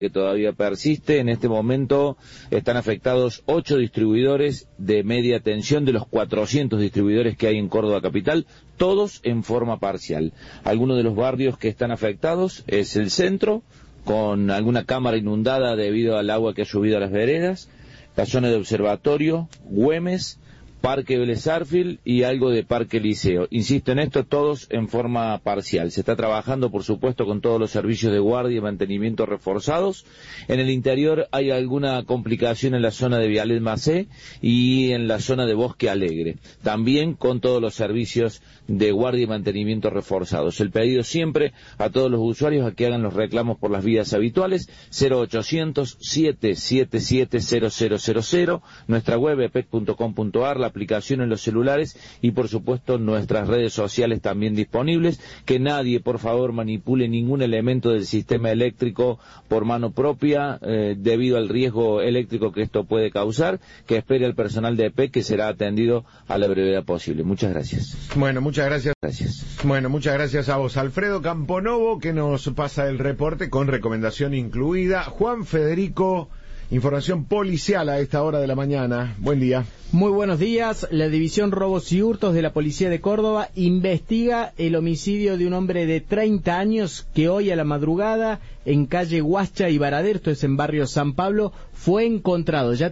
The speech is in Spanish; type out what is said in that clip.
que todavía persiste. En este momento están afectados 8 distribuidores de media tensión de los 400 distribuidores que hay en Córdoba capital, todos en forma parcial. Algunos de los barrios que están afectados es el centro, con alguna cámara inundada debido al agua que ha subido a las veredas, la zona de Observatorio, Güemes, Parque Vélez Arfield y algo de Parque Liceo. Insisto en esto, todos en forma parcial. Se está trabajando, por supuesto, con todos los servicios de guardia y mantenimiento reforzados. En el interior hay alguna complicación en la zona de Vialet Macé y en la zona de Bosque Alegre. También con todos los servicios de guardia y mantenimiento reforzados. El pedido siempre a todos los usuarios a que hagan los reclamos por las vías habituales, 0800-777-0000, nuestra web epec.com.ar, la aplicación en los celulares y por supuesto nuestras redes sociales también disponibles. Que nadie, por favor, manipule ningún elemento del sistema eléctrico por mano propia debido al riesgo eléctrico que esto puede causar. Que espere al personal de EPEC, que será atendido a la brevedad posible. Muchas gracias. Bueno, muchas gracias. Bueno, muchas gracias a vos, Alfredo Camponovo, que nos pasa el reporte con recomendación incluida. Juan Federico, información policial a esta hora de la mañana. Buen día. Muy buenos días. La División Robos y Hurtos de la Policía de Córdoba investiga el homicidio de un hombre de 30 años que hoy a la madrugada en calle Huascha y Baradero, esto es en barrio San Pablo, fue encontrado. Ya